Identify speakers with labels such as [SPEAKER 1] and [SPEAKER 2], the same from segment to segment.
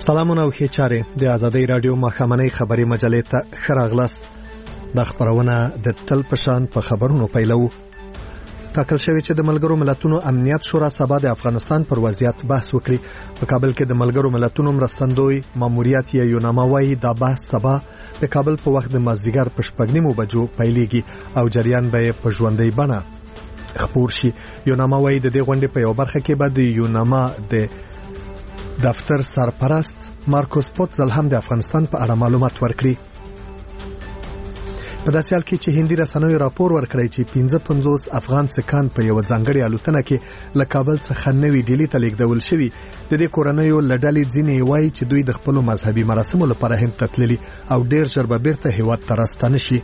[SPEAKER 1] سلامونه او ښه چاره د آزادۍ رادیو ماښامنۍ خبري مجلې ته ښه راغلاست. د خبرونه د تل پشان په خبرونو پیلو. ټاکل شوی چې د ملګرو ملتونو امنیت شورا سبا د افغانستان پر وضعیت بحث وکړي. په کابل کې د ملګرو ملتونو مرستندوی ماموریت یوناما وايي دا بحث سبا د کابل په وخت د مازدیګر په 9:30 بجو پیلېږي او جریان به په ژوندۍ بڼه خبر شي. یوناما وايي د دې غونډې په یو برخه کې به د یوناما د دفتر سرپرست مارکوس پوتزل هم د افغانستان په اړه معلومات ورکړي. په داسې حال کې چې هندي رسنیو راپور ورکړی چې 55 افغان سکان په یو ځانګړي الوتنه کې له کابل څخه نوې ډیلی ته لیږدول شوي. د دې کورنیو لړلې ځینې وایي چې دوی د خپل مذهبي مراسمو لپاره هند ته تللي او ډیر ژر به بیرته هیواد ته راستانه شي.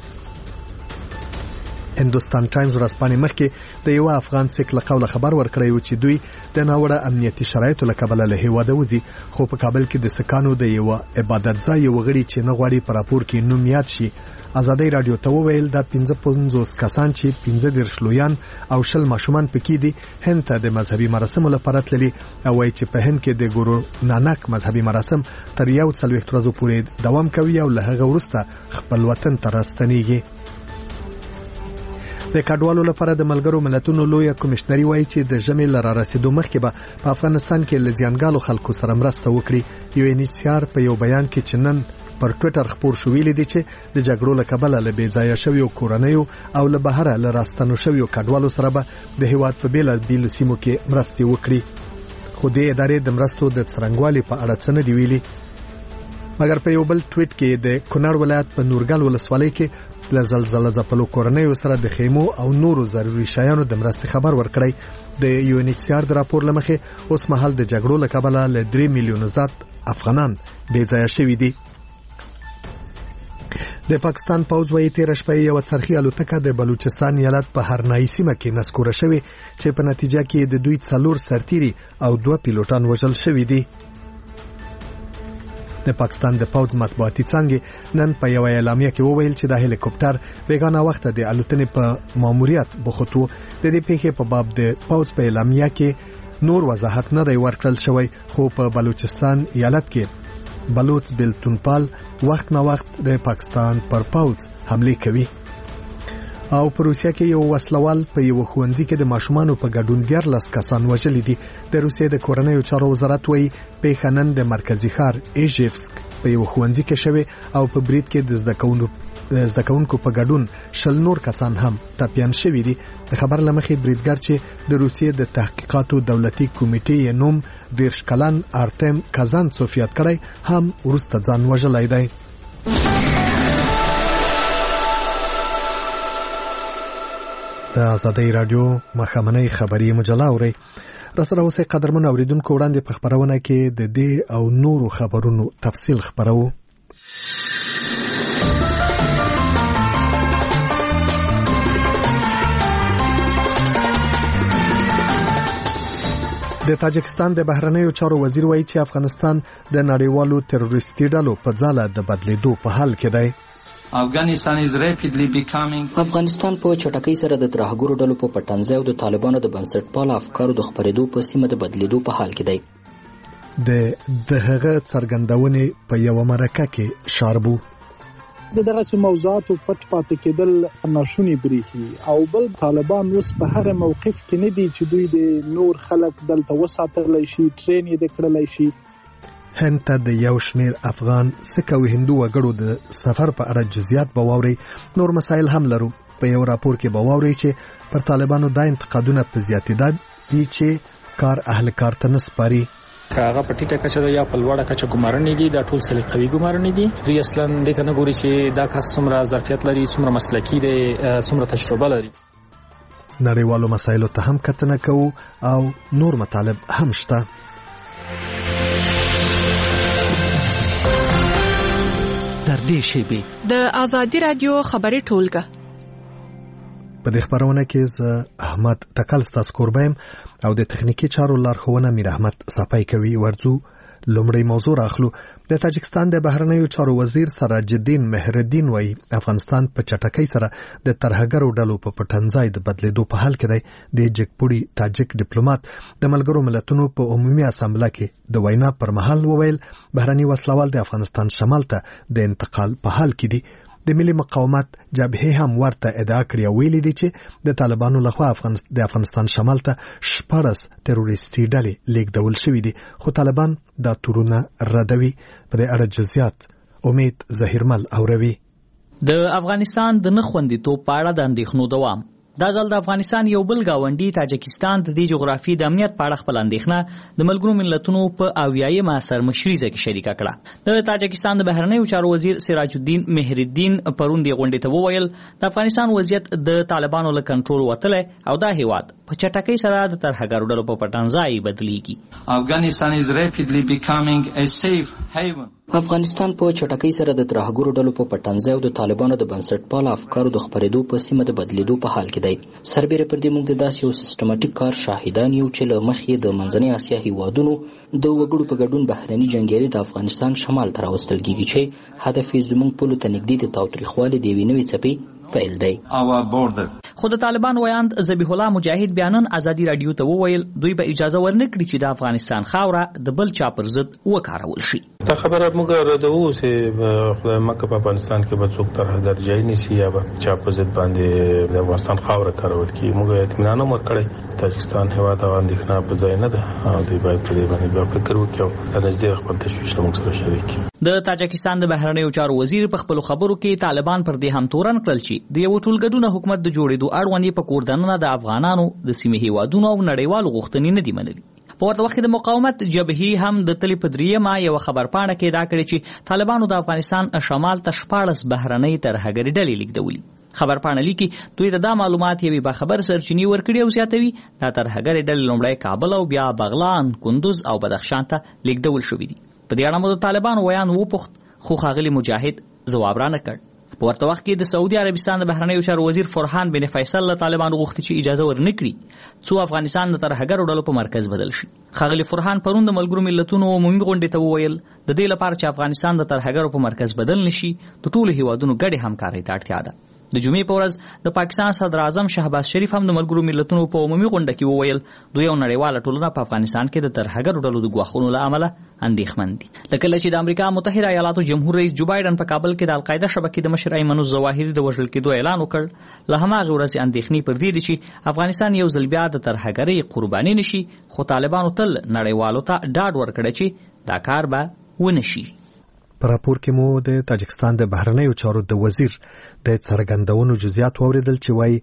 [SPEAKER 1] هندوستان ټایمز ورځپاڼې مخکې د یو افغان سیک له قوله خبر ورکړی و چې دوی د ناوړه امنیتي شرایطو له کبله له هیواده وځي، خو په کابل کې د سکانو د یو عبادت ځای وغړي چې نه غواړي په راپور کې نوم یاد شي. آزادۍ رادیو ته وویل دا 55 کسان چې 15 لویان او 20 ماشومان پکې دي هند ته د مذهبي مراسمو لپاره تللي او وايي چې په هند کې د ګورو نانک مذهبي مراسم تر 41 ورځې پورې دوام کوي او له هغه وروسته خپل وطن ته راستنیږي. د کډوالو لپاره د ملګرو ملتونو لوی کمشنري وایي چې د ژمي لاره رسیدو مخکې به په افغانستان کې لزیانګالو خلکو سره مرسته وکړي. UNHCR په یو بیان کې چې نن پر ټوئیټر خبر شو ویلي دي چې د جګړو له کبله له بېځایه شویو کورنیو او له بهره له راستنو شویو کډوالو سره به د هیواد په بیلابیلو سیمو کې مرستې وکړي. خو د ادارې د مرستو د څرنګوالي په اړه څه نه دی ویلي. مګر په یو بل ټویټ کې د کونړ ولایت په نورګل ولسوالۍ کې له زلزلې ځپلو کورنیو سره د خیمو او نورو ضروري شیانو د مرستې خبر ورکړی. د UNHCR د راپور لمخې اوس مهال د جګړو له کبله له 3 میلیون زیات افغانان بېځایه شوي دي. د پاکستان پوځ وايي تیر شپه یو څرخي الوتکه د بلوچستان ایالت په هرنای سیمه کې نسکوره شوې چې په نتیجه کې د دوی 4 سرتیري او 2 پیلوټان وژل شوي دي. د پاکستان د پوځ مطبوعاتي څانګې نن په یو اعلامیه کې وویل چې د هلیکوپټر بیگانه وخت د الوتنې په ماموریت بوختو. د دې پیښې په باب د پوځ په اعلامیه کې نور وضاحت نه دی ورکړل شوی، خو په بلوچستان ایالت کې بلوچ بلتونپال وخت نه وخت د پاکستان پر پوځ حمله کوي. او په روسیه کې یو وسلوال په یو ښوونځي کې د ماشومانو په ګډون 14 کسان وژلي دي. د روسیې د کورنیو چارو وزارت وایي پیښه نن د مرکزی ښار ایژیفسک په یو ښوونځي کې شوه او په برید کې د زده کوونکو په ګډون 20 نور کسان هم ټپیان شوي دي. د خبر لمخې بریدګر چې د روسیې د تحقیقاتو دولتي کمیټې نوم 10 کلن آرتم کازانتسوف یاد کړی هم وروسته ځان وژلی دی. د آزادۍ رادیو ماښامنۍ خبري مجله اوري. راسره اوسې قدرمن اوریدونکو وړاندې په خبرونه کې د دې او نورو خبرونو تفصیل خبرو. د تاجکستان د بهرنیو چارو وزیر وایي چې افغانستان د نړیوالو تروریستي ډلو په ځاله د بدلیدو په حال کې دی.
[SPEAKER 2] افغانستان په چټکۍ سره د ترهګرو ډلو په پټنځای او د طالبانو د بنسټپاله افکارو د خپرېدو په سیمه د بدلیدو په حال کې دی.
[SPEAKER 1] د هغه څرګندونې په یو مرکه کې شاربو
[SPEAKER 3] دغه موضوعاتو پټ پاتې کېدل ناشونی بریښي او بل طالبان اوس په هغه موقف کې نه دي چې دوی د نور خلک دلته وساتلی شي، ټرین یې کړلی شي.
[SPEAKER 1] هند ته د یو شمیر افغان سکه او هندو وګړو د سفر په اړه جزئیات به واوري. نور مسایل هم لرو. په یو راپور کې به واوري چې پر طالبانو دا انتقادونه په زیاتېدا دي چې کار اهل کار ته نسپاري.
[SPEAKER 4] هغه په ټیټه کچه یا په لوړه کچه ګمارنې دي، دا ټول سلیقوي ګمارنې دي. دوی اصلا دې ته نه ګوري چې دا کس څومره ظرفیت لري، څومره مسلکي دی، څومره تجربه لري.
[SPEAKER 1] نړیوالو مسایلو ته هم کتنه کوو او نور مطالب هم شته.
[SPEAKER 5] تر دې شیبې د آزادۍ رادیو خبري ټولګه
[SPEAKER 1] په دې خبرونه کې زه احمد تکل ستاسو قربایم او د تخنیکی چارو لارښوونه میر احمد صفای کوي. ورځو لومړی موضوع راخلو. د تاجکستان د بهرنیو چارو وزیر سراج الدین مهردین وایي افغانستان په چټکۍ سره د ترهګرو ډلو په پټنځای د بدلیدو په حال کې دی. د جګپوړي تاجک ډیپلوماټ د ملګرو ملتونو په عمومي اسامبله کې د وینا پر مهال وویل بهرني وسلوال د افغانستان شمال ته د انتقال په حال کې دي. د ملي مقاومت جبهې هم ورته ادعا کړې او ویلي دي چې د طالبانو لخوا د افغانستان شمال ته 14 تروریستي ډلې لیږدول شوې دي، خو طالبان دا تورونه ردوي. په دې اړه جزئیات امید ظهیرمل اوروي.
[SPEAKER 6] د افغانستان د نخوندیتوب په اړه د اندېښنو دوام. دا ځل د افغانستان یو بل گاونډي تاجکستان د دې جغرافي د امنیت په اړه خپل اندېښنه د ملګرو ملتونو په 80مه سرمشریزه کې شریکه کړه. د تاجکستان د بهرنیو چارو وزیر سراج الدین مهردین پرون دی غونډې ته وویل د افغانستان وضعیت د طالبانو له کنټرول وتلی او دا هیواد په چټکۍ سره د ترهګرو ډلو په پټنځای بدلیږي.
[SPEAKER 7] Afghanistan is rapidly becoming a safe haven.
[SPEAKER 2] افغانستان په چټکۍ سره د ترهګرو ډلو په پټنځای او د طالبانو د بنسټپاله افکارو د خپرېدو په سیمه د بدلیدو په حال کې دی. سربېره پر دې موږ د داسې یو سیستماتیک کار شاهدان یو چې له مخې د منځنۍ اسیا هیوادونو د وګړو په ګډون بهرني جنګیالي د افغانستان شمال ته راوستل کېږي چې هدف یې زموږ پولو ته نږدې د تاوتریخوالي د یوې نوې څپې پیل دی.
[SPEAKER 6] خو د طالبان ویاند ذبیح الله مجاهد بیانن ازادي رادیو ته وویل دوی به اجازه ورنکړي چې د افغانستان خاوره د بل چا پر ضد وکارول شي.
[SPEAKER 8] دا خبره موږ ردوو چې خدای مکه په افغانستان کې به څوک ترهګر ځای نشي یا به چا پر ضد باندې د افغانستان خاوره کارول کیږي. موږ اطمینان هم ورکړی تاجکستان هیواد او اندېښنه په ځای نه ده او دوی باید په دې باندې بیا فکر وکړي او د نږدې خپل تشویش له موږ سره شریک کړي.
[SPEAKER 6] د تاجکستان د بهرنیو چارو وزیر په خپلو خبرو کې طالبان پر دې هم تورن کړل چې د یو ټولګډونه حکومت د جوړېدو اړوند په کوردننه د افغانانو د سیمې هیوادونو او نړیوالو غوښتنې نه دي منلي. په ورته وخت کې د مقاومت جبهې هم د تلې په دریمه یو خبرپاڼه کې دا کړی چې طالبانو د افغانستان شمال ته 14 بهرنۍ ترهګري ډلې لیږدولي. خبرپاڼه لیکي دوی د دا معلومات یوې باخبر سرچینې ورکړي او زیاتوي دا ترهګري ډلې لومړی کابل او بیا بغلان، کندوز او بدخشان ته لیږدول شوې دي. په دې اړه مو د طالبانو ویان وپوښت خو ښاغلي مجاهد ځواب را نه کړ. په ورته وخت کې د سعودي عربستان د بهرنیو چارو وزیر فرحان بن فیصل له طالبانو غوښتي چې اجازه ورنکړي څو افغانستان د ترهګرو ډلو په مرکز بدل شي. ښاغلي فرحان پرون د ملګرو ملتونو عمومي غونډې ته وویل د دې لپاره چې افغانستان د ترهګرو په مرکز بدل نشي د ټولو هیوادونو ګډې همکارۍ ته اړتیا ده. د جمعې په ورځ د پاکستان صدر اعظم شهباز شریف هم د ملګرو ملتونو په عمومي غونډه کې وویل دوی او نړیواله ټولنه په افغانستان کې د ترهګرو ډلو د ګواښونو له امله اندېښمن دي. لکه چې د امریکا متحده ایالاتو جمهور رئیس جو بایدن په کابل کې د القاعده شبکې د مشر ایمن الظواهري د وژل کېدو اعلان وکړ. له هماغه ورځې اندېښنې پر دې دي چې افغانستان یو ځل بیا د ترهګرۍ قرباني نشي، خو طالبانو تل نړیوالو ته ډاډ ورکړی چې دا کار به ونه شي.
[SPEAKER 1] په راپور کې مو د تاجکستان د بهرنیو چارو د وزیر د څرګندونو جزئیات واوریدل چې وایي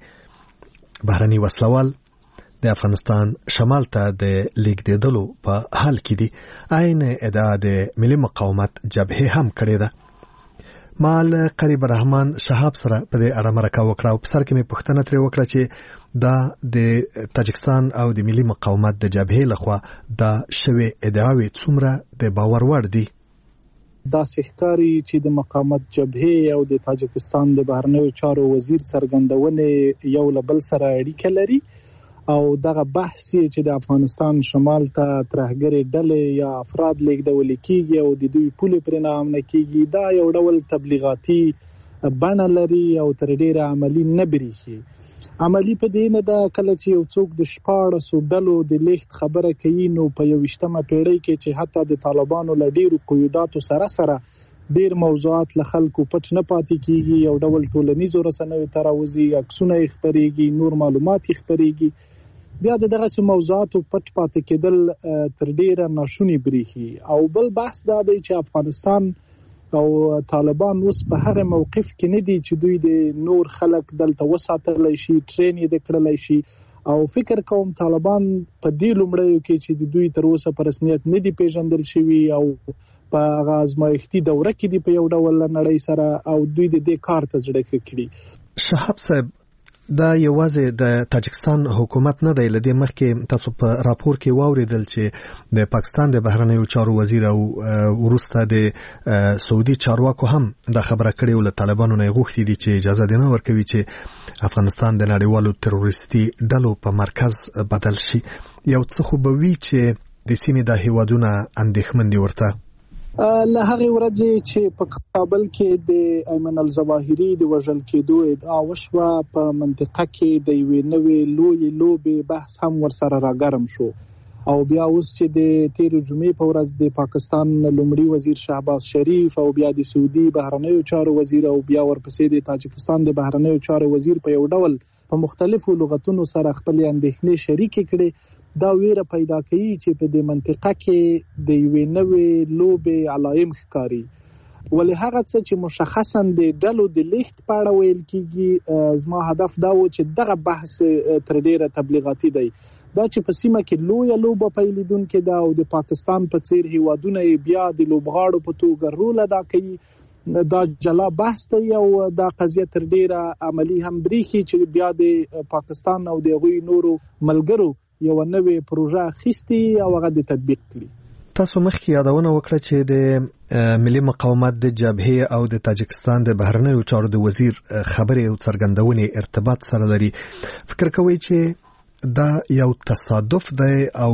[SPEAKER 1] بهرني وسلوال د افغانستان شمال ته د لیږدېدلو په حال کې دي. عین ادعا د ملي مقاومت جبهې هم کړې ده. ما له قریب الرحمن شهاب سره په دې اړه مرکه وکړه او په سر کې مې پوښتنه ترې وکړه چې دا د تاجکستان او د ملي مقاومت د جبهې لخوا دا شوې ادعاوې څومره د باور وړ دي.
[SPEAKER 3] دا ښکاري چې د مقاومت جبهې او د تاجکستان د بهرنیو چارو وزیر څرګندونې یو له بل سره اړیکه لري او دغه بحث چې د افغانستان شمال ته ترهګري ډلې یا افراد لیږدول کېږي او د دوی پولې پرې نه امن کېږي دا یو ډول تبلیغاتي بڼه لري او تر ډیره عملی نه بریښي. عملی په دې نه دا کله چې یو څوک د 14 ډلو د لیږد خبره کوي نو په 21مه پیړۍ کې چې حتی د طالبانو له ډیرو قیوداتو سره ډیر موضوعات له خلکو پټ نه پاتې کیږي، یو ډول ټولنیزو رسنیو ته راوځي، عکسونه یې خپرېږي، نور معلومات یې خپرېږي. بیا دغه موضوعاتو پټ پاتې کېدل تر ډیره ناشونی بریښي. او بل بحث دا دی چې افغانستان او طالبان اوس په هغه موقف کې نه دي چې دوی د نور خلک دلته وساتلی شي، ټرین یې کړلی شي. او فکر کوم طالبان په دې لومړیو کې چې د دوی تر اوسه په رسمیت نه دي پیژندل شوي او په هغه ازمایښتي دوره کې دي په یو ډول نړۍ سره او دوی د دې کار ته زړه کړي.
[SPEAKER 1] شهاب صاحب دا یوازې د تاجکستان حکومت نه دی، لدې مخکې تاسو په راپور کې واوریدل چې د پاکستان د بهرنیو چارو وزیر او وروسته د سعودي چارواکو هم دا خبره کړې او له طالبانو نه غوښتي دي چې اجازه دې نه ورکوي چې افغانستان د نړیوالو تروریستي ډلو په مرکز بدل شي. یو څه خو به وي چې د سیمې د هیوادونو اندېښمن دي ورته؟
[SPEAKER 3] له هغه ورځې چې په کابل کې د ایمن الظواهري د وژل کېدو ادعا وشوه، په منطقه کې د یوې نوې لوی لوبې بحث هم ورسره راګرم شو، او بیا اوس چې د تیر جمعې په ورځ د پاکستان لومړي وزیر شهباز شریف او بیا د سعودي بهرنیو چارو وزیر او بیا ورپسې د تاجکستان د بهرنیو چارو وزیر په یو ډول په مختلفو لغتونو سره خپل اندېښنې شریکې کړي، دا ویره پیدا کوي چې په دې منطقه کې د یوې نوې لوبې علایم ښکاري. ولې هغه څه چې مشخصا د ډلو د لیږد په اړه ویل کیږي، زما هدف دا و چې دغه بحث تر ډیره تبلیغاتي دی، دا چې په سیمه کې لویه لوبه پیلیدونکې ده او د پاکستان په څیر هیوادونه بیا د لوبغاړو په توګه رول ادا کوي، دا جلا بحث دی او دا قضیه تر ډیره عملی هم بریخي چې بیا د پاکستان او د غوي نورو ملګرو یو نوې پروژه اخیستي او هغه د تطبیق کړي.
[SPEAKER 1] تاسو مخکې یادونه وکړه چې د ملي مقاومت د جبهې او د تاجکستان د بهرنیو چارو د وزیر خبرې او څرګندونې ارتباط سره لري. فکر کوئ چې دا یو تصادف دی او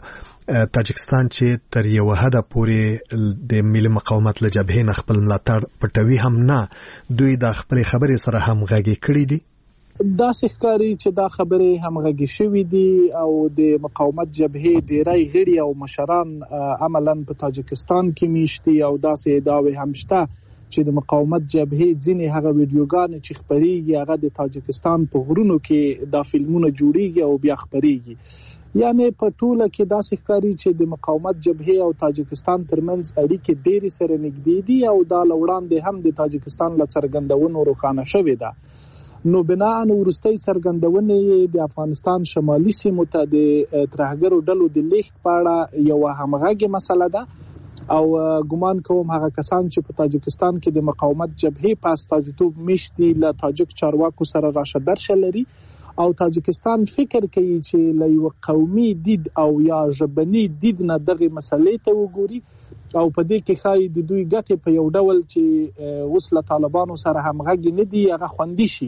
[SPEAKER 1] که تاجکستان چې تر یو حده پورې د ملي مقاومت له جبهې نه خپل ملاتړ پټوي هم نه، دوی د خپل خبرې سره همغږي کړي دي؟
[SPEAKER 3] دا ښکاري چې دا خبرې همغږي شوې دي او د مقاومت جبهې ډیری غړي او مشران عملاً په تاجکستان کې میشتي او داسې ادعاوې هم شته چې د مقاومت جبهې ځینې هغه ویډیوګانې چې خپرېږي هغه د تاجکستان په غرونو کې دا فلمونه جوړیږي او بیا خپرېږي. یعنی په ټوله کې داسې ښکاري چې د مقاومت جبهې او تاجکستان ترمنځ اړیکې ډېرې سره نږدې دي او دا له وړاندې هم د تاجکستان له څرګندونو روښانه شوې ده. نو بناء وروستۍ څرګندونې د افغانستان شمالي سیمو ته د ترهګرو ډلو د لیږد په اړه یو همغږي مسله ده او ګمان کوم هغه کسان چې په تاجکستان کې د مقاومت جبهې په استازیتوب میشتي له تاجک چارواکو سره راشه درشه لري او تاجکستان فکر کوي چې له یو قومي دید او یا ژبني دید نه دغه مسلې ته وګوري او په دې کې خای د دوی ګټه په یو ډول چې وسله طالبانو سره همغږي نه دي هغه خوندي شي.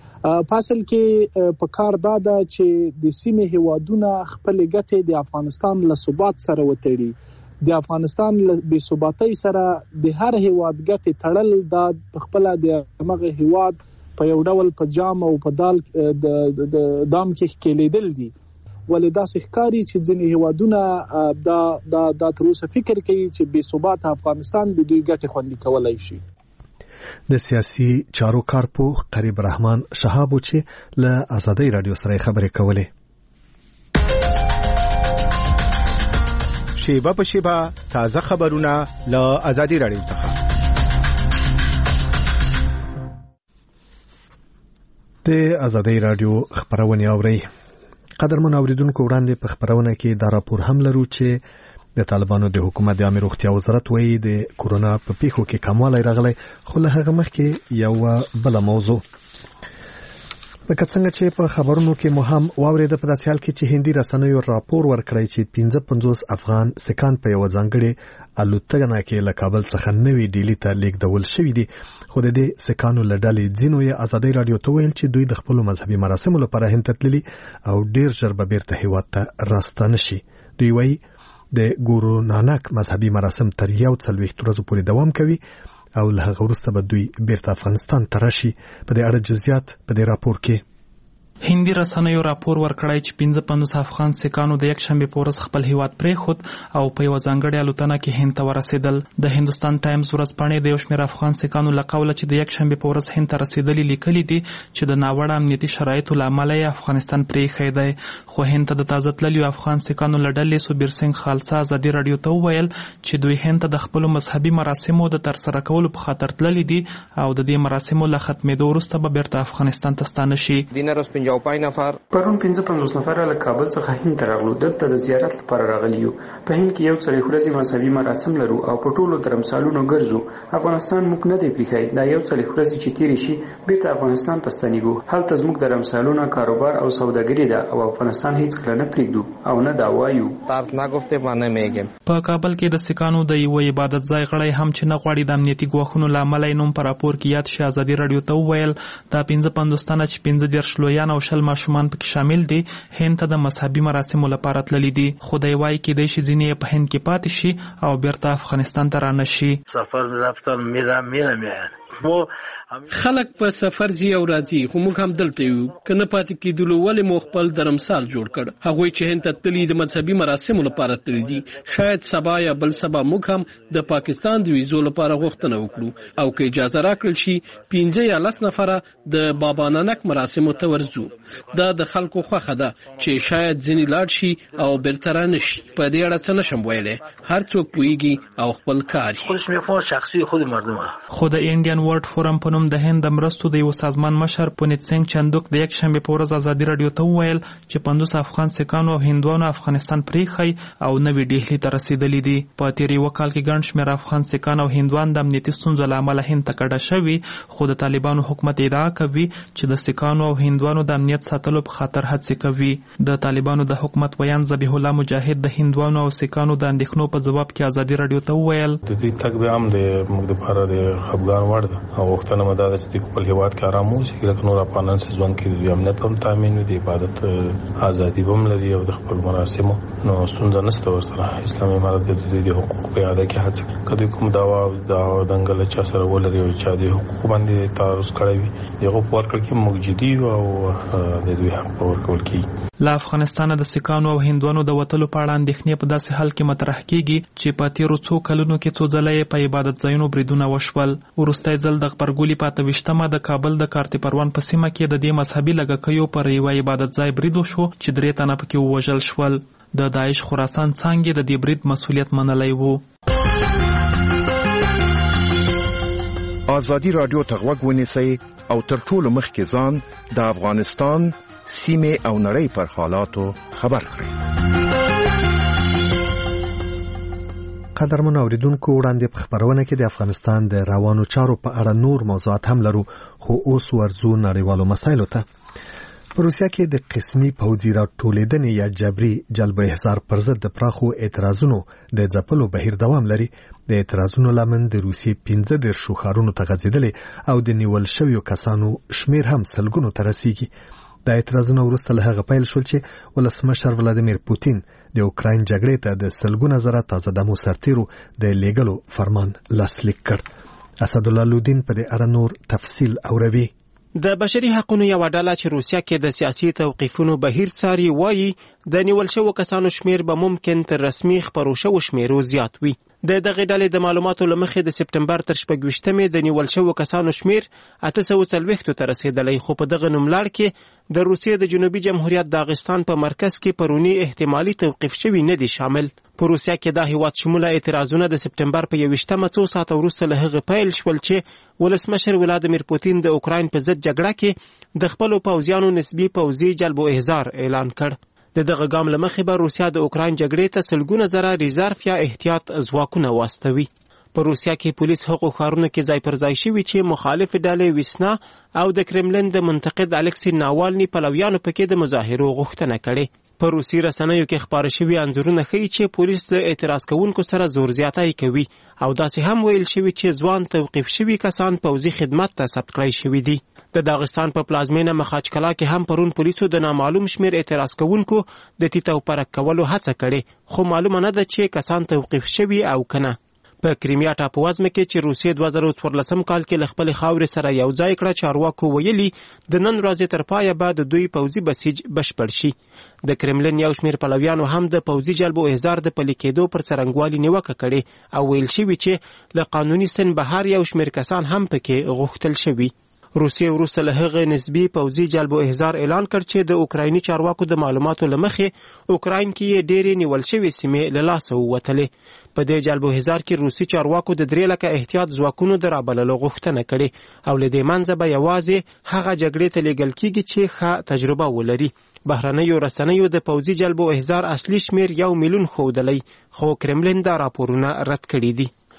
[SPEAKER 3] فاصل کې په کار دا ده چې د سیمې هیوادونه خپل ګټه د افغانستان له ثبات سره وتړي، د افغانستان له بې ثباتۍ سره د هر هیواد ګټه تړل د خپل د مغه هیواد په یو ډول په جام او په دال د دام کې کېلیدل دي. ولې دا ښکاري چې ځینې هیوادونه دا تر اوسه فکر کوي چې بې ثبات افغانستان د دوی ګټه خوندي کولای شي.
[SPEAKER 1] د سیاسي چارو کارپوه قریب رحمان شهابو چې له آزادۍ رادیو سره خبرې کولې.
[SPEAKER 9] شیبه په شیبه تازه خبرونه له آزادۍ رادیو څخه.
[SPEAKER 1] د آزادۍ رادیو خبرونه اوري. قدرمن اوریدونکو وړاندې په خبرونه کې دا راپور هم لرو چې د طالبانو د حکومت د عامه روغتیا وزارت وایي د کورونا په پیښو کې کموالی راغلی، خو له هغه مخکې یو بل موضوع لکه څنګه چې په خبرونو کې مو هم واورېده په داسې حال کې چې هندي رسنیو راپور ورکړی چې 55 افغان سکان په یو ځانګړي الوتنه کې له کابل څخه نوې ډیلی ته لیږدول شوي دي، خو د دې سکانو له ډلې ځینو یې آزادۍ رادیو ته ویل چې دوی د خپلو مذهبي مراسمو لپاره هند ته تللي او ډیر ژر به بیرته هیواد ته راستانه شي. دوی وایي د ګورو نانک مذهبي مراسم تر 140 ورځې پورې دوام کوي او له هغه وروسته به دوی بیرته افغانستان ته راشي. په دې اړه جزئیات په دې راپور کې
[SPEAKER 10] هندي رسنیو راپور ورکړی چې 55 افغان سکانو د یک شنبه په ورځ خپل هیواد پرېښود او په یو ځانګړي الوتنه کې هند ته ورسېدل. د هندوستان ټایمز ورځپاڼې د یو شمېر افغان سکانو له قوله چې د یک شنبه په ورځ هند ته رسېدلي لیکلي دي چې د ناوړه امنیتي شرایطو له امله یې افغانستان پرېښی دی، خو هند ته د تازه تللیو افغان سکانو له ډلې سوبیر سنګ خالصه ازادي رادیو ته وویل چې دوی هند ته د خپلو مذهبي مراسمو د ترسره کولو په خاطر تللي دي او د دې مراسمو له ختمېدو وروسته به بیرته افغانستان ته ستانه شي.
[SPEAKER 11] پرون 55 نفر له کابل څخه هند ته راغلو، دلته د زیارت لپاره راغلي یو. په هند کې یو څلور ورځې مذهبي مراسم لرو او په ټولو درمسالونو ګرځو. افغانستان موږ نه دی پریښی، دا یو څلور ورځې چې تیرې شي بیرته افغانستان ته ستنیږو. هلته زموږ درمسالونه کاروبار او سوداګري ده او افغانستان هیڅ کله نه پریږدو او نه دا وایو.
[SPEAKER 10] په کابل کې د سکانو د یو عبادت ځای غړی هم چې نه غواړي د امنیتي ګواښونو له امله نوم په راپور کې یاد شي ازادي رادیو ته وویل دا 55 تنه چې 15 لویان او او 10 ماشومان پکې شامل دي هند ته د مذهبي مراسمو لپاره تللي دي. خدای وایي کېدای شي ځینې په هند کې پاتې شي او بیرته افغانستان ته رانشي.
[SPEAKER 12] سفر رفتن میرم
[SPEAKER 13] خلک په سفر ځي او راځي خو موږ هم دلته یو کنه پاتې کېدلو ولې مو خپل درمسال جوړ کړ. هغوی چې هند ته تللي د مذهبي مراسمو لپاره تللي دي شاید سبا یا بل سبا موږ هم د پاکستان د ویزو لپاره غوښتنه وکړو او که اجازه راکړل شي 15 یا 10 نفره د بابا نانک مراسمو ته ورځو. دا د خلکو خوښه ده چې شاید ځینې لاړ شي او بیرته رانشي. په دې اړه څه نشم ویلی، هر څوک پوهیږي او خپل کار
[SPEAKER 10] خو د انډین ورلد فورم په نوم د هند د مرستو د یو سازمان مشر پونیت سنگ چندوک د یک شنبه په ورځ ازادي رادیو ته وویل چې 50 افغان سکانو او هندوانو افغانستان پریخي او نوې ډیلی ته رسیدلي دي. په تیری وکال کې ګڼ شمېر افغان سکان او هندوان د امنیتي ستونزو له امله هند ته کډه شوي، خو د طالبانو حکومت ادعا کوي چې د سکانو او هندوانو د امنیت ساتلو په خاطر هڅې کوي. د طالبانو د حکومت ویان ذبیح الله مجاهد د هندوانو او سکانو د اندېښنو په جواب کې ازادي رادیو ته وویل
[SPEAKER 8] د دې تک به هم د موږ لپاره د خپګان وړ ده او وختونه مدار چې په هیواد کې آرام اوسي چې نور افغانان چې ځوان کې د امنیت هم تامین دي، عبادت ازادي هم لري او د خپل مراسمو نو ستونزه نشته ورسره. اسلامي امارت د دې حقوق په اړه کې هڅه کوي کوم داوا دنګل چا سره ولري او چا د حقوق باندې تعرض کړی وي دغه په ورکړ کې موجودي او د دوی حق ورکول کی.
[SPEAKER 10] له افغانستان د سکانو او هندوانو د وټلو په اړه اندېښنې په داسې حال کې مطرح کیږي چې په تیرو څو کلونو کې څو ځله په عبادت ځایونو بریدونه وشول. وروستی ځل د خبرګولي په 28مه د کابل د کارتي پروان په سیمه کې د دې مذهبي لږکیو پر یو عبادت ځای برید وشو چې 3 تنه پکې ووژل شول. د داعش خراسان څانګې د دې برید مسؤلیت منلی وو.
[SPEAKER 9] ازادي رادیو ته غوږ ونیسئ او تر ټولو مخکې ځان د افغانستان سیمې او نړۍ پر حالاتو خبر کړئ.
[SPEAKER 1] قدرمن اوریدونکو وړاندې په خبرونه کې د افغانستان د روانو چارو په اړه نور موضوعات هم لرو، خو اوس ورځو نړیوالو مسایلو ته. په روسیا کې د قسمي پوځي راټولېدنې یا جبري جلب احضار پر ضد د پراخو اعتراضونو د ځپلو بهیر دوام لري. د اعتراضونو لامل د روسیې 15 ښارونو ته غځېدلې او د نیول شویو کسانو شمیر هم سلګونو ته رسیږي. د اعتراضونو وروسته له هغه پیل شول چې ولسمشر ولادیمیر پوتین د اوکراین جګړې ته د سلګونه زره تازه دمو سرتیرو د لیږلو فرمان لاسلیک کړ. اسدالله لودین په دې اړه نور تفصیل اوروي.
[SPEAKER 14] د بشري حقوقو یو ډله چې روسیا کې د سیاسي توقیفونو بهیر څاري وایي د نیول شوو کسانو شمیر به ممکن تر رسمي خبرو شوو شمیرو زیات وي. د دغه ډلې د معلوماتو له مخې د سپټمبر تر 26مې د نیول شوو کسانو شمیر 840 ته رسیدلی، خو په دغه نوملړ کې د روسیې د جنوبي جمهوریت داغستان په مرکز کې پرونی احتمالي توقیف شوي نه دي شامل. په روسیا کې دا هیواد شموله اعتراضونه د سپټمبر په 21مه څو ساعته وروسته له هغه پیل شول چې ولسمشر ولادیمیر پوتین د اوکراین په ضد جګړه کې د خپلو پوځیانو نسبي پوځي جلب او احضار اعلان کړ. د دغه ګام له مخې به روسیا د اوکراین جګړې ته سلګونه زره ریزرف یا احتیاط ځواکونه واستوي. په روسیا کې پولیس هغو ښارونو کې ځای پر ځای شوي چې مخالف ډلې ویسنا او د کرملین د منتقد الکسی ناوالني پلویانو پکې د مظاهرو غوښتنه کړې. په روسي رسنیو کې خپاره شوي انځورونه ښیي چې پولیس د اعتراض کوونکو سره زور زیاتی کوي او داسې هم ویل شوي چې ځوان توقیف شوي کسان پوځي خدمت ته ثبت کړی شوي دي. د داغستان په پلازمینه مخاچکلا کې هم پرون پولیسو د نامعلوم شمیر اعتراض کوونکو د تیته او پرک کولو هڅه کړې، خو معلومه نه ده چې کسان توقیف شوي او کنه. په کریمیا ټاپووزمه کې چې روسیې 2014 کال کې له خپلې خاورې سره یو ځای کړه، چارواکو ویلي د نن ورځې تر پایه به د دوی پوځي بسیج بشپړ شي. د کرملین یو شمیر پلویانو هم د پوځي جلب او احضار د پلي کېدو پر څرنګوالي نیوکه کړې او ویل شوي چې له قانوني سن بهر یو شمیر کسان هم پکې غوښتل شوي. روسیې وروسته له هغه نسبي پوځي جلب او احضار اعلان کړ چې د اوکرایني چارواکو د معلوماتو له مخې اوکراین کې ډېرې نیول شوې سیمې له لاسه ووتلې. په دې جلب او احضار کې روسي چارواکو د 3 لکه احتیاط ځواکونو د رابللو غوښتنه کړې او له دې منځه به یوازې هغه جګړې ته لیږل کېږي چې ښه تجربه ولري. بهرنیو رسنیو د پوځي جلب او احضار اصلي شمیر 1 میلیون ښودلی، خو کرملین دا راپورونه رد کړي دي.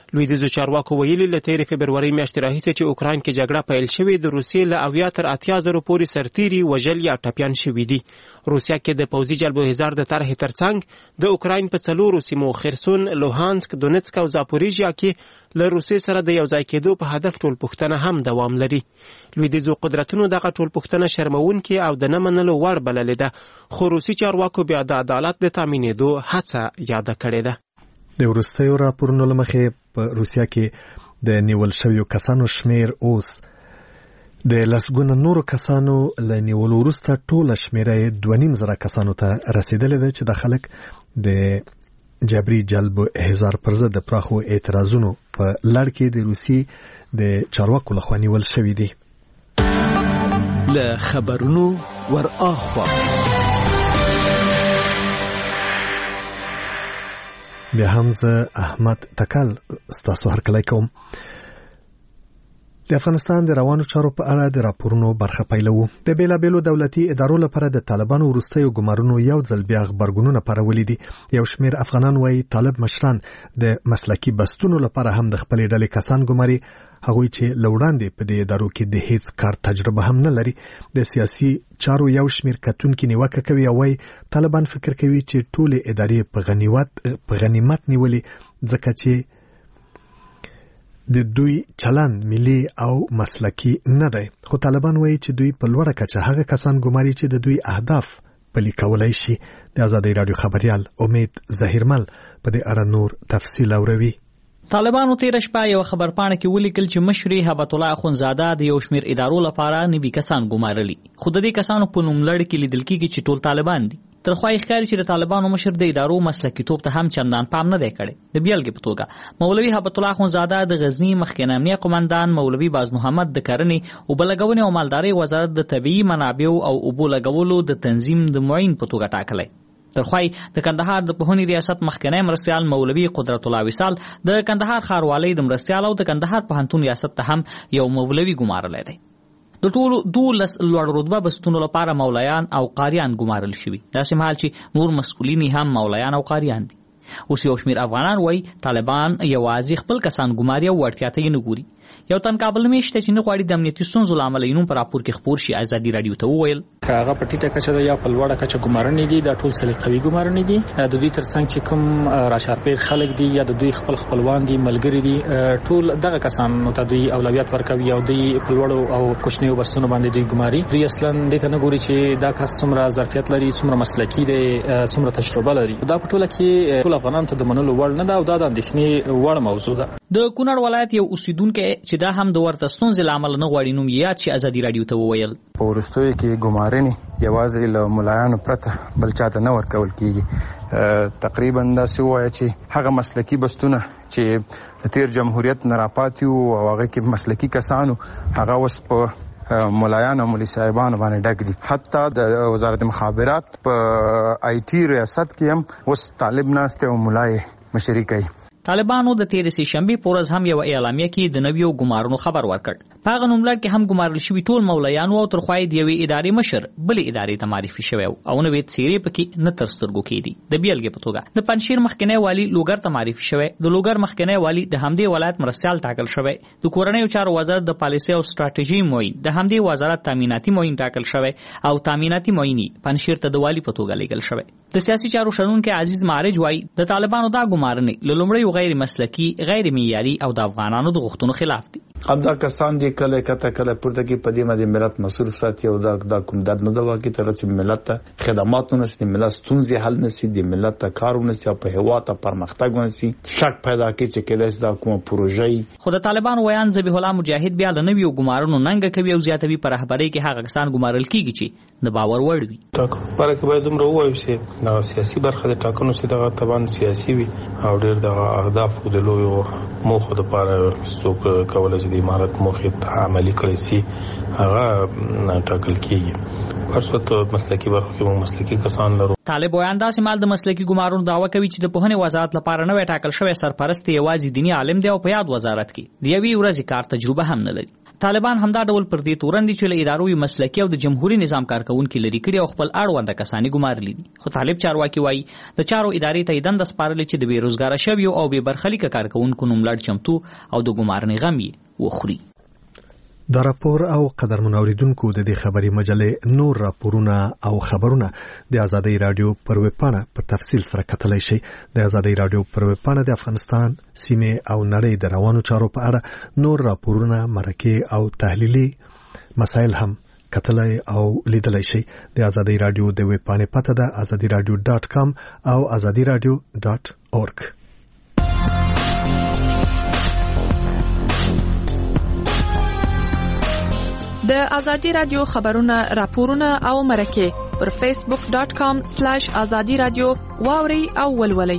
[SPEAKER 14] لویدیځو چارواکو ویلي له 13 فبرورۍ میاشتې راهیسې چې اوکراین کې جګړه پیل شوې د روسیې له 80 تر 80 زره پورې سرتیري وژل یا ټپیان شوي دي. روسیا کې د پوځي جلب و هزار د طرحې ترڅنګ د اوکراین په 4 سیمو خرسون، لوهانسک، دونیتسک او زاپوریژیا کې له روسیې سره د یوځای کېدو په هدف ټولپوښتنه هم دوام لري. لویدیځو قدرتونو دغه ټولپوښتنه شرمونکې او د نه منلو وړ بللې ده، خو روسي چارواکو بیا د عدالت د تامینېدو هڅه یاده کړې ده.
[SPEAKER 1] د وروستیو راپورونو له مخې په روسیا کې د نیول شویو کسانو شمیر اوس د لسګونه نورو کسانو له نیولو وروسته ټوله شمیره 2.5 کسانو ته رسیدلې ده چې د خلک د جبري جلب هزار پر ضد د پراخو اعتراضونو په لړ کې د روسي د چارواکو لخوا نیول شوي دي.
[SPEAKER 15] له خبرونو ور اخوا
[SPEAKER 1] بیا هم زه احمد تکل ستاسو هرکلی کوم. د افغانستان د روانو چارو په اړه د راپورونو برخه پیلوو. د بیلابیلو دولتي ادارو لپاره د طالبانو وروستیو ګمارونو یو ځل بیا غبرګونونه پارولي دي. یو شمیر افغانان وایي طالب مشران د مسلکي بستونو لپاره هم د خپلې ډلې کسان ګماري، هغوی چې له وړاندې په دې ادارو کې د هیڅ کار تجربه هم نه لري. د سیاسي چارو یو شمیر کتونکي نیوکه کوي او وایي طالبان فکر کوي چې ټولې ادارې په غنیمت نیولې ځکه چې د دوی چلند ملي او مسلکي نه دی. خو طالبان وایي چې دوی په لوړه کچه هغه کسان ګماري چې د دوی اهداف پلي کولای شي. د آزادۍ راډیو خبريال امید ظهیرمل په دې اړه نور تفصیل اوروي.
[SPEAKER 6] طالبانو تیر شپه یو خبرپاڼه کې ولیکل چې مشري هبت الله اخونزاده د یو شمیر ادارو لپاره نوي کسان ګمارلي، خو د دې کسانو په نوملړ کې لیدل کېږي چې ټول طالبان دي. ترخوا ښکاري چې د طالبانو مشر د ادارو مسلکي توپ ته هم چندان پام نه دی کړی. د بیلګې په توګه مولوي هبت الله اخونزاده د غزنی مخکینه امنیه قومندان، مولوي باز محمد د کرنې، اوبه لګونې او مالدارۍ وزارت د طبیعي منابعو او اوبو لګولو د تنظیم د معین په توګه ټاکلی. ترخوای د کندهار د پوهنې ریاست مخکنی مرستیال مولوي قدرت الله وصال د کندهار ښاروالۍ د مرستیال او د کندهار پوهنتون ریاست ته هم یو مولوي ګمارلی دی. د ټولو 12 لوړ رتبه بستونو لپاره مولایان او قاریان ګمارل شوي، داسې مهال چې نور مسؤلین هم مولایان او قاریان دي. اوس یو شمیر افغانان وایي طالبان یوازې خپل کسان ګماري او وړتیا ته یې نه ګوري. یو تن کابل میشته چې نه غواړي د امنیتي ستونزو له امله یې نوم په راپور کې خپور شي ازادي راډیو ته وویل
[SPEAKER 4] که هغه په ټیټه کچه ده یا په لوړه کچه ګمارنې دي، دا ټول سلیقوي ګمارنې دي. د دوی ترڅنګ چې کوم راشارپیر خلک دي یا د دوی خپلوان دي، ملګري دي، ټول دغه کسانو ته دوی اولویت ورکوي او دوی په لوړو او کوچنیو بستونو باندې دوی ګماري. دوی اصلا دې ته نه ګوري چې دا کس څومره ظرفیت لري، څومره مسلکي دی، څومره تجربه لري. دا په ټوله کې ټول افغانانو ته د منلو وړ نه ده او دا د اندېښنې وړ موضوع ده.
[SPEAKER 6] د کونړ ولایت یو اوسیدونکو چې دا هم د ورته ستونزې له امله نه غواړي نوم یاد شي ازادي راډیو ته وویل
[SPEAKER 16] په وروستیو کې ګمارنې یوازې له ملایانو پرته بل چاته نه ورکول کیږي. تقریبا داسې وایي چې هغه مسلکي بستونه چې تیر جمهوریت نه راپاتې وو او هغه کې مسلکي کسانو هغه اوس په ملایانو او مولوي صاحبانو باندې ډک دي. حتی د وزارت مخابرات په آی ټي ریاست کې هم اوس طالب ناست او مولای مشري کوي.
[SPEAKER 6] طالبانو د تیر سه شنبه پورز هم یو اعلامیه کې د نویو ګمارونو خبر ورکړ. په هغه نوملړ کې هم ګمارل شوي ټول مولایان او ترخوای د یوې ادارې مشر بلې ادارې ته معرفي شوی او نوې څیرې پکې نه تر سترګو کېدي. د بیلګې په توګه د پنځشیر مخکنی والی لوګر ته معرفي شوی، د لوګر مخکنی والی د همدې ولایت مرستیال ټاکل شوی، د کورنیو چارو وزارت د پالیسي او ستراتیژي معین د همدې وزارت تامیناتي معین ټاکل شوی او تامیناتي معینی پنځشیر ته د والی په توګه لیږل شوی. د سیاسي چارو شنونکو عزیز معرج وایي د طالبانو دا ګمارنې له لومړی غیر مسلکي، غیر معیاري او د افغانانو د غوښتنو خلاف دي.
[SPEAKER 17] همدا کسان دي کله کله پورته کې په دې باندې ملت مصروف ساتي او دا کوم درد نه دوا کې تر چې ملت ته خدمات نه سي، ملت ستونزې حل نه سي، د ملت ته کارونه سي، په هوا ته پرمختګ نه سي، شک پیدا کوي چې کله دا کوم پروژې.
[SPEAKER 6] خو د طالبانو ویان ذبیح الله مجاهد بیا د نویو ګمارونو ننګ کوي او زیاتوي پر رهبرۍ کې هغه کسان ګمارل کیږي چې د باور وړ وي.
[SPEAKER 8] ټاکنو لپاره کې باید دومره ووایو چې دا سیاسي برخه د ټاکنو چې دغه تبان سیاسي وي او ډېر د اهداف د لویو موخو لپاره څوک کولای شي د امارت موخې عملي کړي سي هغه ټاکل کیږي. ورڅخه مسلکي برخه کې موږ مسلکي کسان لرو.
[SPEAKER 6] طالب ویان داسې مال د مسلکي ګمارونو دعوه کوي چې د پوهنې وزارت لپاره نوې ټاکل شوی سرپرست یوازې دینی عالم دی او په یاد وزارت کې د یوې ورځې کار تجربه هم نه لري. طالبان همدا ډول پر دې تورن دي چې له ادارو مسلکي او د جمهوریت نظام کارکونکو لري کړي او خپل اړوند کسانی ګمارلي دي. خو طالب چارواکي وایي د چارو ادارې ته دند سپارل چې د بیروزګار شویو او بې برخلیک کارکونکو نوملړ چمتو او د ګمارنې غم یې وخوري.
[SPEAKER 1] دا راپور او قدرمن اوریدونکو د دې خبري مجلې نور راپورونه او خبرونه د آزادۍ رادیو پر ویب پاڼه په تفصیل سره کتلای شئ. د آزادۍ رادیو پر ویب پاڼه د افغانستان سیمه او نړۍ د روانو چارو په اړه نور راپورونه، مرکې او تحلیلي مسایل هم کتلای او لیدلای شئ. د آزادۍ رادیو د ویب پاڼې پته ده azadiradio.com او azadiradio.org.
[SPEAKER 5] د ازادي رادیو خبرونه، راپورونه او مرکې پر facebook.com/azadiradio واوري او ولولئ.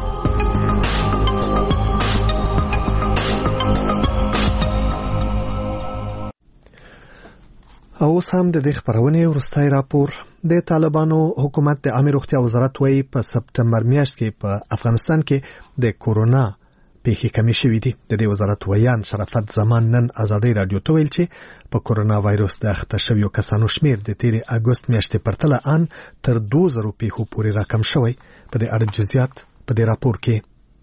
[SPEAKER 1] او سم د دې خبرونه ورستای راپور د طالبانو حکومت د عامه روغتیا وزارت وایي په سپتمبر میاشت کې په افغانستان کې د کورونا پیښې کمې شوې دي. د دې وزارت ویان شرافت زمان نن آزادۍ رادیو ته ویل چې په کورونا وایروس د اخته شویو کسانو شمیر د تیر اگست میاشتې پرتله ان تر 2000 پیښو پورې راکم شوی. په دې اړه جزئیات په دې راپور کې.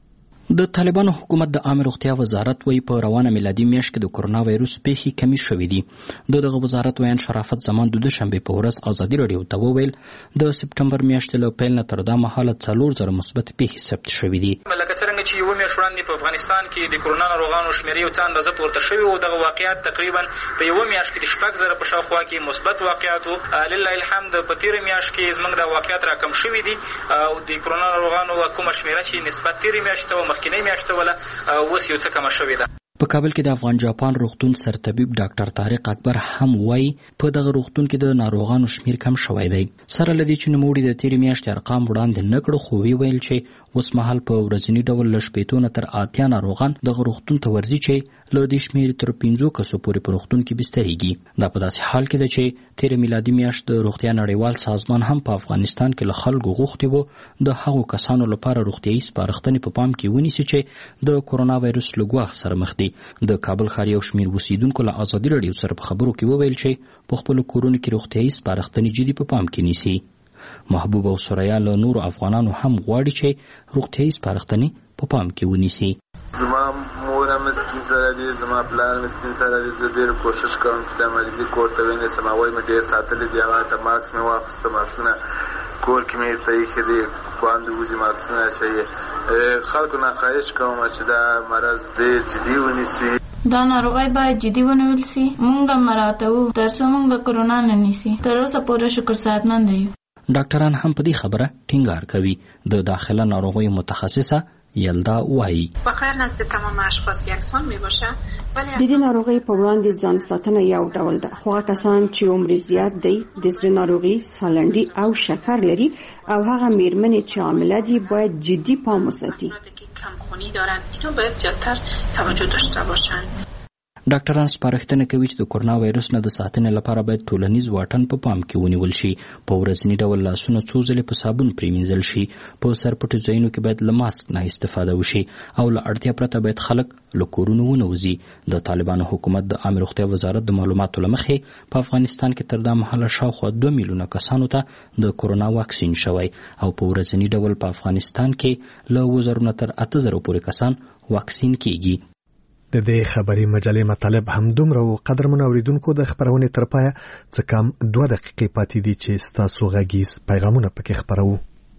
[SPEAKER 2] د طالبانو حکومت د عامه روغتیا وزارت وایي په روانه میلادي میاشت کې د کورونا وایروس پیښې کمې شوې دي. دغه وزارت ویان شرافت زمان د دوشنبه په ورځ آزادۍ رادیو ته وویل د سپتمبر میاشتې له پیل نه تر دا مهاله 4000 مثبت پیښې ثبت شوې دي.
[SPEAKER 18] لکه څنګه چې یو میاشت وړاندې په افغانستان کې د کورونا ناروغانو شمېر یو څه اندازه پورته شوی او دغه واقعیت تقریبا په یو میاشت کې د 6000 په شاوخوا کې مثبت واقعیت وو. لله الحمد په تیر میاشت کې زموږ د واقعیت راکم شوی دي او د کورونا ناروغانو کومه شمېره چې نسبت تیر میاشت او مخکینی میاشت ولا اوس یو څه کم شوی ده.
[SPEAKER 2] په کابل کې د افغان جاپان روغتون سرطبیب ډاکټر طارق اکبر هم وایي په دغه روغتون کې د ناروغانو شمیر کم شوی دی. سره لدی چې نوموړي د تیر میاشتې ارقام وړاندې نه کړو خو ویل چې اوس مهال په ورځنی ډول ل 80 تر 80 ناروغان دغه روغتون ته ورځي چې له دې شمیر تر 500 کسو پورې په روغتون کې بسترېږي. دا په داسې حال کې ده چې تیر میلادي میاشت د روغتیا نړیوال سازمان هم په افغانستان کې له خلکو غوښتي وو د هغو کسانو لپاره روغتیايي سپارښتنې په پام کې ونیسي چې د کورونا وایروس له ګواښ سره مخ دي. د کابل ښار یو شمیر اوسیدونکو له آزادۍ رادیو سره په خبرو کې وویل چې په خپل کورونو کې روغتیايي سپارښتنې جدي په پام کې نیسي. محبوب او سوریا له نور افغانانو هم غواړي چې روغتیايي سپارښتنې په پام کې ونیسي.
[SPEAKER 19] زما مور مسکین سره دي، زما پلار مسکین سره دي. زه ډېر کوشش کوم چې د مریضي کور ته ونیسم. هغوی مې ډېر ساتلي دي. هغه ته ماکس مې واخیسته، ماکسونه کور کې مې ته ایښي دي، باندې وځي ماکسونه اچوي. خلکو نه خواهش کوم چې دا مرض ډېر جدي ونیسي.
[SPEAKER 20] دا ناروغي باید جدي ونیول سي. مونږ مراتو تر څو مونږ کرونا نه نیسي. تر اوسه پورې شکر صحتمند یو.
[SPEAKER 2] ډاکټران هم په دې خبره ټینګار کوي. د داخله ناروغیو متخصصه یلدا وایي
[SPEAKER 21] بخیر نزد تمام اشخاص یکسان می باشه، ولی
[SPEAKER 22] د دې ناروغي په وړاندې ځان ساتنه یو ډول ده. خو کسان چې عمر زیات دی، د زړه ناروغي، سالندي او شکر لري او هغه میرمنې چې حامله دي باید جدي پام وساتي.
[SPEAKER 21] کمخونی دارن، اینا باید زیاتر توجه داشته باشن.
[SPEAKER 2] ډاکټران سپارښتنه کوي چې د کورونا وایروس نه د ساتنې لپاره باید ټولنیز واټن په پام کې ونیول شي. په ورځني ډول لاسونه څو ځلې په صابون پریمنځل شي. په سرپټو ځایونو کې باید له ماسک نه استفاده وشي او له اړتیا پرته باید خلک له کورونو ونوځي. د طالبانو حکومت د عامه روغتیا وزارت د معلوماتو له مخې په افغانستان کې تر دا مهاله شاوخوا 2 میلیونه کسانو ته د کورونا واکسین شوی او په ورځني ډول په افغانستان کې له 2000 تر 8000 پورې کسان واکسین کیږي.
[SPEAKER 1] د دې خبري مجلې مطالب هم دومره او قدرمن اوریدونکو د خبرونه تر پایه څه کم 2 دقیقې پاتې دي چې ستاسو غږیز پیغامونه پکې خبرو.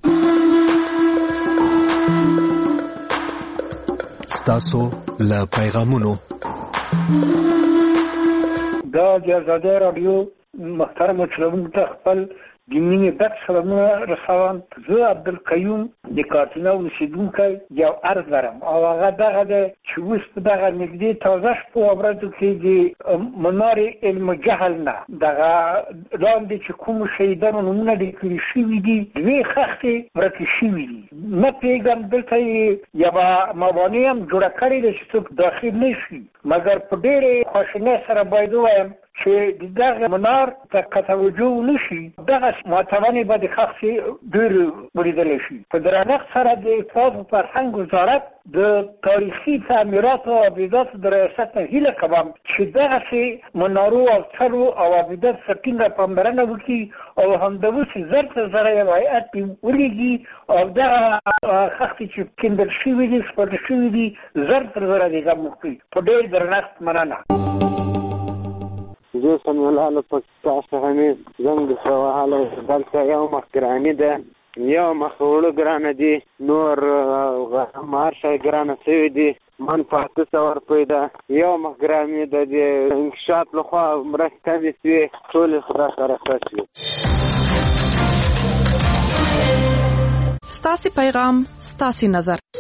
[SPEAKER 1] ستاسو له پیغامونو
[SPEAKER 23] دا د آزادۍ رادیو محترم چلوونکو ته خپل د مینې ډک سلامونه رسوم. زه عبدالقیوم د کارتونه اوسیدونکی یو عرض لرم او هغه دغه دی چې اوس په دغه نږدې تازه شپو او ورځو کې د منار علم جهل نه دغه لاندې چې کومو شهیدانو نومونه لیکل شوي دي 2 خښتې ورکې شوي دي. نه پوهېږم دلته یې یوه موانع هم جوړه کړې ده چې څوک داخل نه شي، مګر په ډېرې خواشینۍ سره باید ووایم چې دغه منار ته توجه نشي دغه ماتونې به د خاصي ډېر ولیدل شي. په درنښت سره د اطلاعات او فرهنګ وزارت د تاریخي تعمیرات او آبادات د ریاست نه هیله کوم چې دغه منارو او څرو او آبادات څنګه پاملرنه وکړي او همدغه زر تر زر هیئت ولېږي او دغه خاصي چې کیندل شوي دي سپارل شوي دي زر تر زر دې کوم وکړي. په ډېر درنښت مننه.
[SPEAKER 3] زه سمې الله په تاسو باندې زنګ سوال دلته یو مخکرانی ده یو مخوړو ګرانه دي نور مارشه ګرانه شوي دي من په 800 پیدا یو مخګرامي د انکشاف لخوا مرسته دي ټول خدا سره خاصي.
[SPEAKER 5] ستاسو پیغام ستاسو نظر